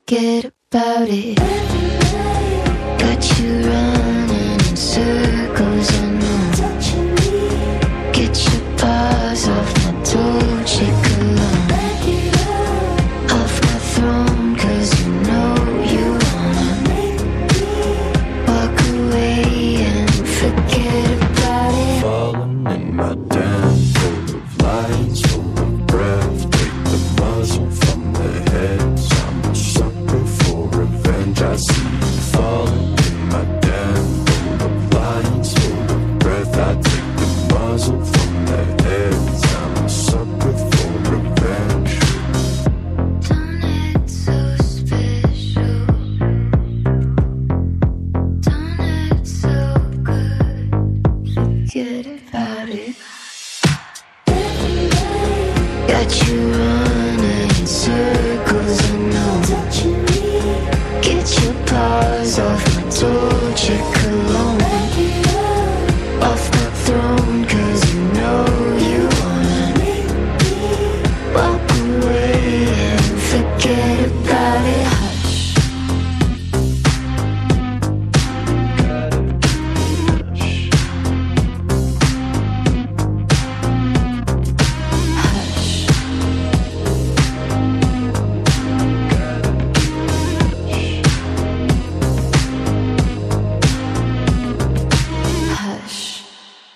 forget about it. Got you running in circles, I know. Get your paws off my Dolce cologne. Off my throne, 'cause you know you wanna walk away and forget about it. Falling in my dance, full of lights, full of breath. Take the muzzle from their heads. I'm a sucker for revenge. I see you falling in my dance, full of lights, full of breath. I take the muzzle from their heads. I'm a sucker for revenge. Don't act so special. Don't act so good. Forget about it. Got you running in circles, I know. Get your paws off my door.